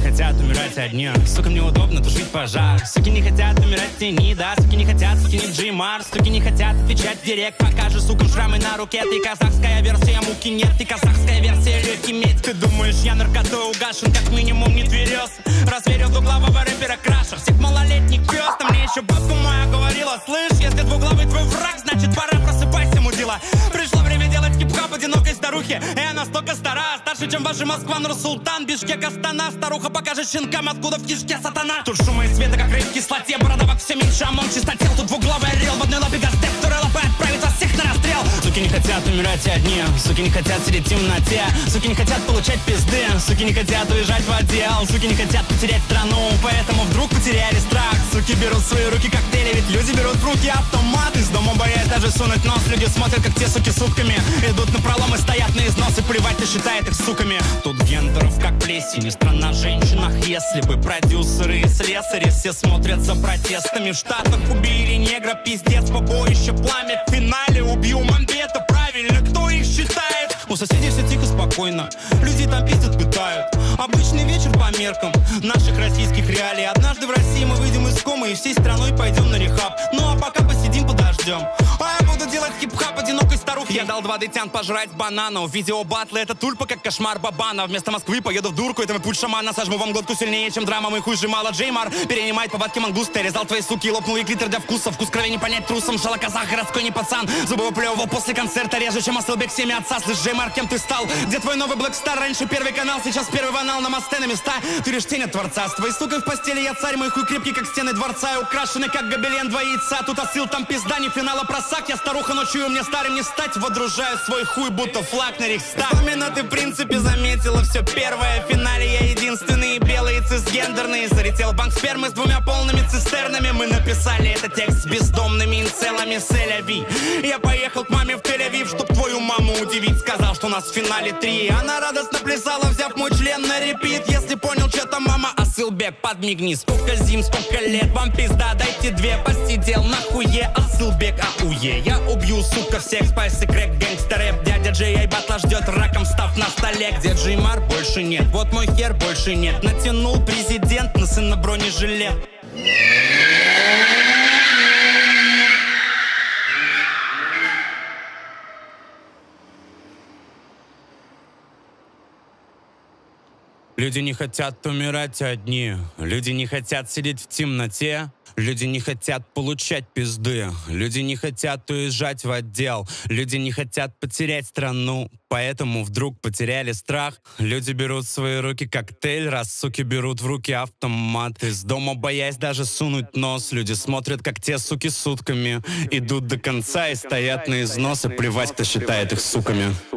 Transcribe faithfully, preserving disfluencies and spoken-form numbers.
хотят умирать одни. Сукам неудобно тушить пожар. Суки не хотят умирать в тени, да. Суки не хотят скинуть Джимар. Суки не хотят отвечать в директ. Покажи сукам шрамы на руке. Ты казахская версия муки нет. Ты казахская версия легкий медь. Ты думаешь, я наркотой угашен, как минимум не тверез. Разверил двуглавого рэпера Краша. Всех малолетних пёс. Там мне еще бабка моя говорила: слышь, если двуглавый твой враг, значит пора, просыпайся, мудила. Пришло время делать хип-хап одинокой старухе. И она столько стара, старше, чем ваша Москва, Нур-Султан, Бишкек, Астана. Старуха покажет щенкам, откуда в кишке сатана. Тут шума и света, как рейд в кислоте. Бородавок все меньше, а мон чистотел. Тут двуглавый орел, в одной лапе газдеп, второй лапой отправит вас всех на расстрел. Суки не хотят умирать одни, суки не хотят сидеть в темноте. Суки не хотят получать пизды, суки не хотят уезжать в отдел. Суки не хотят потерять страну, поэтому вдруг потеряли страх. Суки берут в свои руки коктейли, ведь люди берут в руки автомат. Из дома боясь даже сунуть нос. Люди смотрят, как те суки сутками идут на пролом и стоят на износ. И плевать, ты считает их суками. Тут гендеров как плесень, страна женщинах. Если бы продюсеры и слесари все смотрят за протестами. В Штатах убили негра, пиздец, побоище, пламя. В финале убью Мамбета, правильно, кто их считает? У соседей все тихо, спокойно, людей там пиздят, пытают. Обычный вечер по меркам наших российских реалий. Однажды в России мы выйдем из комы и всей страной пойдем на рехаб. Ну а пока посидим, подождем. А я буду делать хип-хап одинокой старухи. Я дал два дитян пожрать банану. Видео батлы — это тульпа, как кошмар Бабана. Вместо Москвы поеду в дурку, это мой путь шамана. Сожму вам глотку сильнее, чем драма. Мой хуй сжимала Джеймар. Перенимает повадки мангуста. Резал твои суки, лопнул и клитер для вкуса. Вкус крови не понять трусом. Шала казах, городской не пацан. Зубы выплевывал после концерта реже, чем Асылбек семя отца. Слышь, Джеймар, кем ты стал? Где твой новый Black Star? Раньше первый канал, сейчас первый ванал. На мосты, на места. Ты лишь тень от творца. С твоей сукой в постели я царь. Мой хуй крепкий, как стены дворца. И украшенный, как гобелен, два яйца. Тут осыл, там пизда, не финала просак. Я старуха, но чую, мне старым не стать. Водружаю свой хуй, будто флаг на Рейхстаг. Именно ты в принципе заметила все первое. В финале я единственный белый цисгендерный. Залетел банк спермы с двумя полными цистернами. Мы написали этот текст с бездомными инцелами с Эль-Ави. Я поехал к маме в Тель-Авив, чтоб твою маму удивить. Сказал, что у нас в финале три. Она радостно плясала, взяв мой член на репит. Если понял, что там мама, Асылбек, подмигни. Сколько зим, сколько лет, вам пизда, дайте две. Посидел нахуе, Асылбек, ауе. Я убью, сука, всех, спайсы, крэк, гэнгстер, рэп. Дядя Джей Айбатла ждет, раком став на столе. Где Джеймар? Больше нет. Вот мой хер, больше нет. Натянул президент на сына бронежилет. Люди не хотят умирать одни. Люди не хотят сидеть в темноте. Люди не хотят получать пизды. Люди не хотят уезжать в отдел. Люди не хотят потерять страну, поэтому вдруг потеряли страх. Люди берут в свои руки коктейль, раз суки берут в руки автомат. Из дома боясь даже сунуть нос. Люди смотрят, как те суки сутками идут до конца и стоят на износ. И плевать, кто считает их суками.